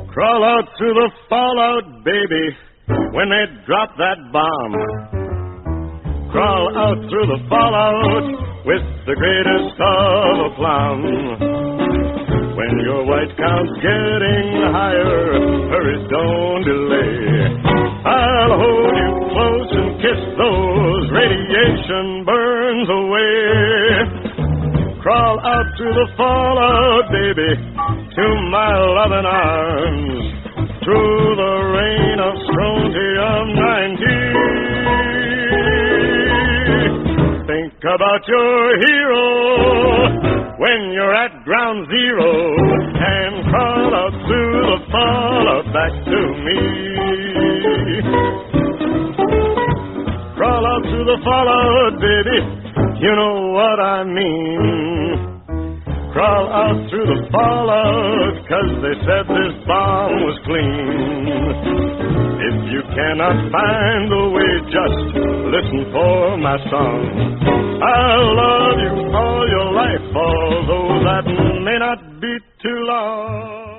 Crawl out through the fallout, baby, when they drop that bomb. Crawl out through the fallout with the greatest of aplomb. When your white count's getting higher, hurry, don't delay. I'll hold you close and kiss those radiation burns away. Crawl out through the fallout, baby, to my loving arms, through the rain of strontium-90. Think about your hero when you're at ground zero, and crawl out through the fallout back to me. Crawl out through the fallout, baby, you know what I mean. Crawl out through the fallout, 'cause they said this bomb was clean. If you cannot find the way, just listen for my song. I'll love you all your life, although that may not be too long.